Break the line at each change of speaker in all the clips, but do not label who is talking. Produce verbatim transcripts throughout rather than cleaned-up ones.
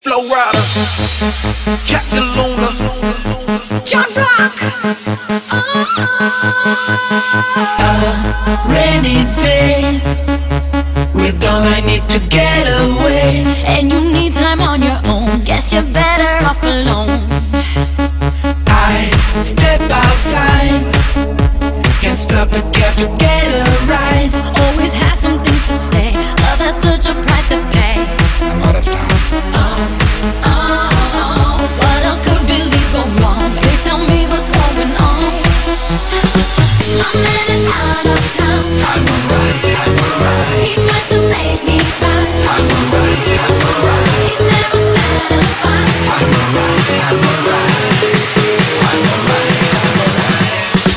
Flow Rider, Jack the Luna,
John Rock.
A rainy day, with all I need to get away,
And you need time on your own. Guess you're better off alone.
I step outside, can't stop but got to get a ride.
Always have something to say. Oh, that's such a price to pay.
I'm out of town.
Oh, oh, what else could really go wrong? Please tell me what's going on. My man is out of town.
I'm alright, I'm alright.
He tries to make me cry.
I'm alright, I'm alright.
He's never satisfied.
I'm alright, I'm alright. I'm alright, I'm alright.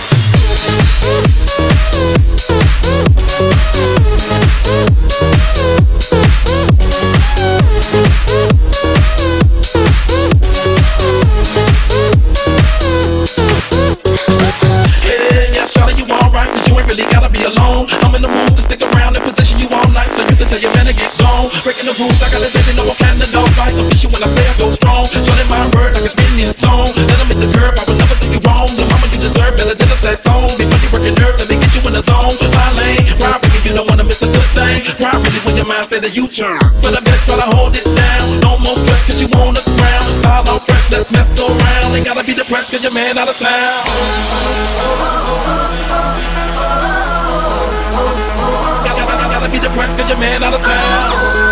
yeah, yeah, shawty, you alright, cause you ain't really gotta be alone. I'm in the mood to stick around and position you all night, so you can tell your man to get gone. Breaking the rules, I gotta let you know I'm kind of dog fight. Official when I say I go strong. Shorty my word like it's written in stone. Let them hit the curb, I will never do you wrong. The mama you deserve better than a sex song. Before you work your nerves, let me get you in the zone. My lane, ride with me, you don't wanna miss a good thing. Ride with me when your mind say that you churn. For the best, try to hold it down. No more stress, cause you on the ground. Style on fresh, let's mess around. Ain't gotta be depressed, cause your man out of town. Gotta, gotta, gotta be depressed, cause your man out of town.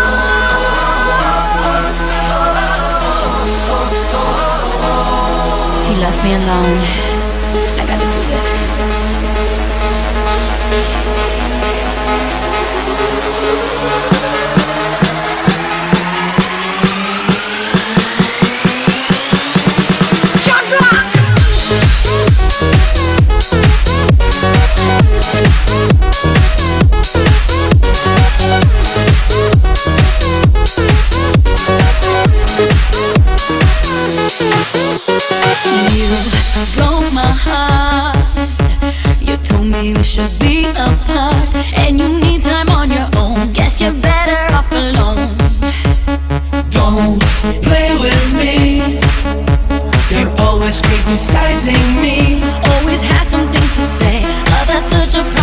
He left me alone. I gotta do this. John Rock. You broke my heart. You told me we should be apart, and you need time on your own. Guess you're better off alone.
Don't play with me, you're always criticizing me.
Always have something to say. Oh, that's such a